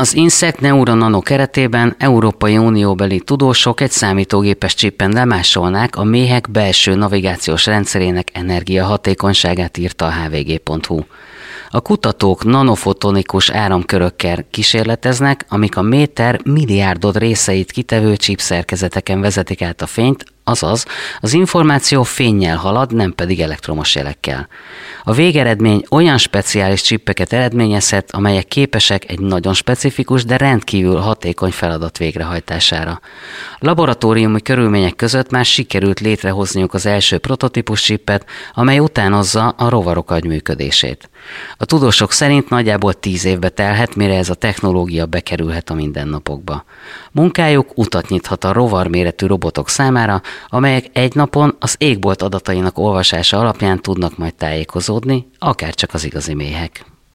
Az Insect Neuro Nano keretében Európai Unióbeli tudósok egy számítógépes csippen lemásolnák a méhek belső navigációs rendszerének energiahatékonyságát, írta a hvg.hu. A kutatók nanofotonikus áramkörökkel kísérleteznek, amik a méter milliárdod részeit kitevő csipszerkezeteken vezetik át a fényt, azaz az információ fénnyel halad, nem pedig elektromos jelekkel. A végeredmény olyan speciális csippeket eredményezhet, amelyek képesek egy nagyon specifikus, de rendkívül hatékony feladat végrehajtására. Laboratóriumi körülmények között már sikerült létrehozniuk az első prototípus csippet, amely utánozza a rovarok agyműködését. A tudósok szerint nagyjából 10 évbe telhet, mire ez a technológia bekerülhet a mindennapokba. Munkájuk utat nyithat a rovarméretű robotok számára, amelyek egy napon az égbolt adatainak olvasása alapján tudnak majd tájékozódni, akár csak az igazi méhek.